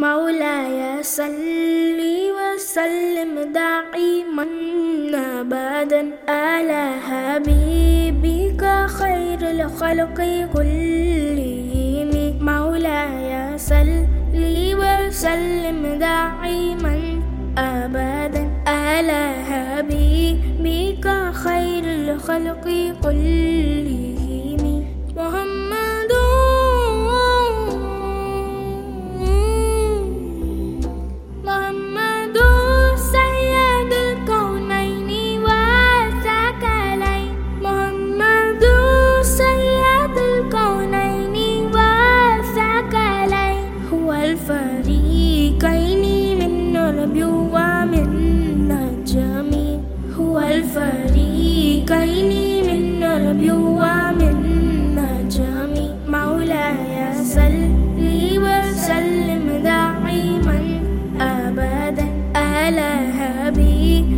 مولاي صل وسلم دائما أبدا على حبيبك خير الخلق كلهم. مولاي صل وسلم دائما أبدا على حبيبك خير الخلق كلهم. محمد سيد الكونين والثقلين. محمد سيد الكونين والثقلين. هو الفريقين من رب ومن نجم. هو الفريقين من رب ومن نجم. مولاي صل وسلم دائما أبدا على حبيبك